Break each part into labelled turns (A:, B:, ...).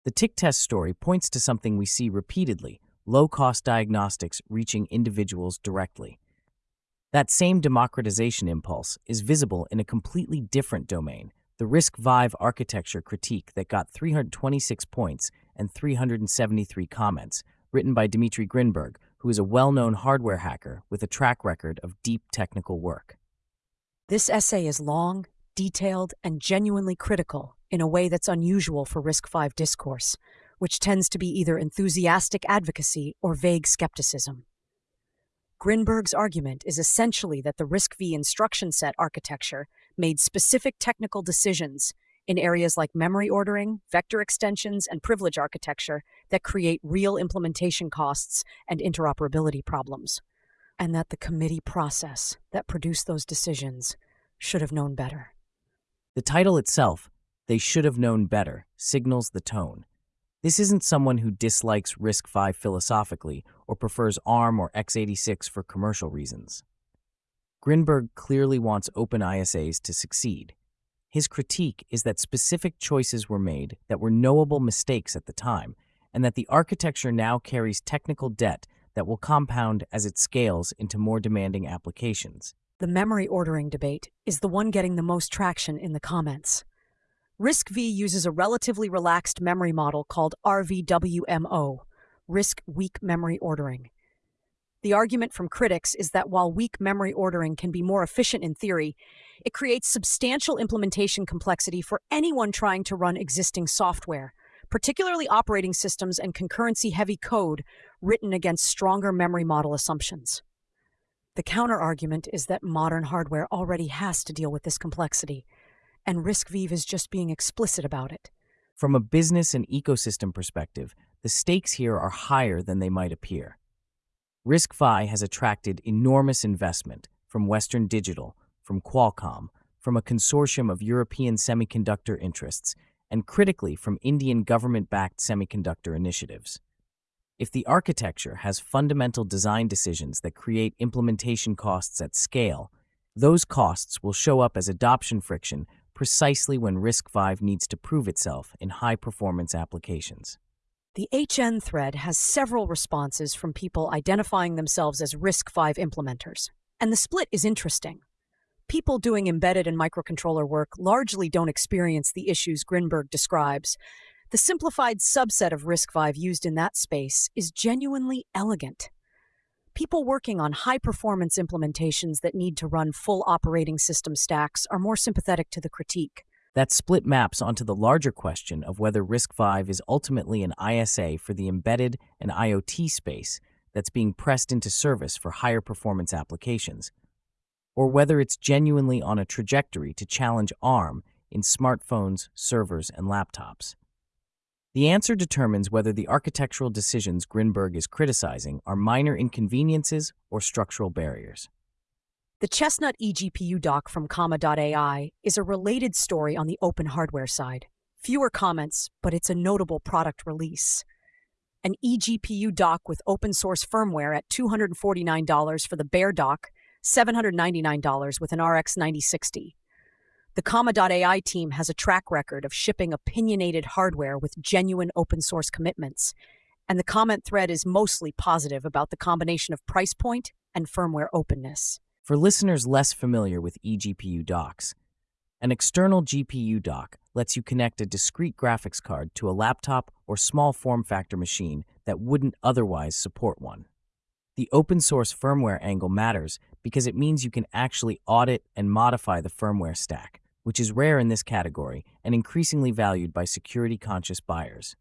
A: The tick test story points to something we see repeatedly: low-cost diagnostics reaching individuals directly. That same democratization impulse is visible in a completely different domain: the RISC-V architecture critique that got 326 points and 373 comments, written by Dmitry Grinberg, who is a well-known hardware hacker with a track record of deep technical work.
B: This essay is long, detailed, and genuinely critical in a way that's unusual for RISC-V discourse, which tends to be either enthusiastic advocacy or vague skepticism. Grinberg's argument is essentially that the RISC-V instruction set architecture made specific technical decisions in areas like memory ordering, vector extensions, and privilege architecture that create real implementation costs and interoperability problems, and that the committee process that produced those decisions should have known better.
A: The title itself, "They Should Have Known Better," signals the tone. This isn't someone who dislikes RISC-V philosophically or prefers ARM or x86 for commercial reasons. Grinberg clearly wants open ISAs to succeed. His critique is that specific choices were made that were knowable mistakes at the time, and that the architecture now carries technical debt that will compound as it scales into more demanding applications.
B: The memory ordering debate is the one getting the most traction in the comments. RISC-V uses a relatively relaxed memory model called RVWMO, RISC Weak Memory Ordering. The argument from critics is that while weak memory ordering can be more efficient in theory, it creates substantial implementation complexity for anyone trying to run existing software, particularly operating systems and concurrency-heavy code written against stronger memory model assumptions. The counter-argument is that modern hardware already has to deal with this complexity, and RISC-V is just being explicit about it.
A: From a business and ecosystem perspective, the stakes here are higher than they might appear. RISC-V has attracted enormous investment from Western Digital, from Qualcomm, from a consortium of European semiconductor interests, and critically from Indian government-backed semiconductor initiatives. If the architecture has fundamental design decisions that create implementation costs at scale, those costs will show up as adoption friction precisely when RISC-V needs to prove itself in high-performance applications.
B: The HN thread has several responses from people identifying themselves as RISC-V implementers, and the split is interesting. People doing embedded and microcontroller work largely don't experience the issues Grinberg describes. The simplified subset of RISC-V used in that space is genuinely elegant. People working on high-performance implementations that need to run full operating system stacks are more sympathetic to the critique.
A: That split maps onto the larger question of whether RISC-V is ultimately an ISA for the embedded and IoT space that's being pressed into service for higher performance applications, or whether it's genuinely on a trajectory to challenge ARM in smartphones, servers, and laptops. The answer determines whether the architectural decisions Grinberg is criticizing are minor inconveniences or structural barriers.
B: The Chestnut eGPU doc from Comma.ai is a related story on the open hardware side. Fewer comments, but it's a notable product release. An eGPU dock with open source firmware at $249 for the bare dock, $799 with an RX 9060. The Comma.ai team has a track record of shipping opinionated hardware with genuine open source commitments, and the comment thread is mostly positive about the combination of price point and firmware openness.
A: For listeners less familiar with eGPU docks, an external GPU dock lets you connect a discrete graphics card to a laptop or small form factor machine that wouldn't otherwise support one. The open source firmware angle matters because it means you can actually audit and modify the firmware stack, which is rare in this category and increasingly valued by security-conscious buyers.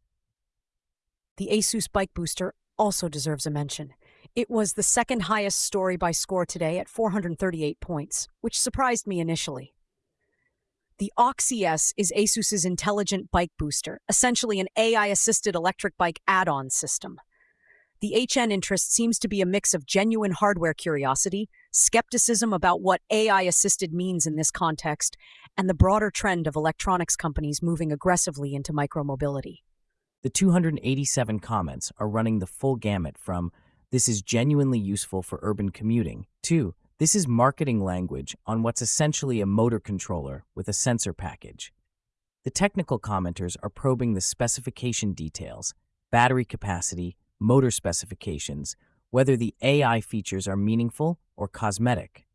B: The Asus Bike Booster also deserves a mention. It was the second highest story by score today at 438 points, which surprised me initially. The AUX-ES is Asus's intelligent bike booster, essentially an AI-assisted electric bike add-on system. The HN interest seems to be a mix of genuine hardware curiosity, skepticism about what AI-assisted means in this context, and the broader trend of electronics companies moving aggressively into micromobility.
A: The 287 comments are running the full gamut from "This is genuinely useful for urban commuting" to "This is marketing language on what's essentially a motor controller with a sensor package." The technical commenters are probing the specification details, battery capacity, motor specifications, whether the AI features are meaningful or cosmetic.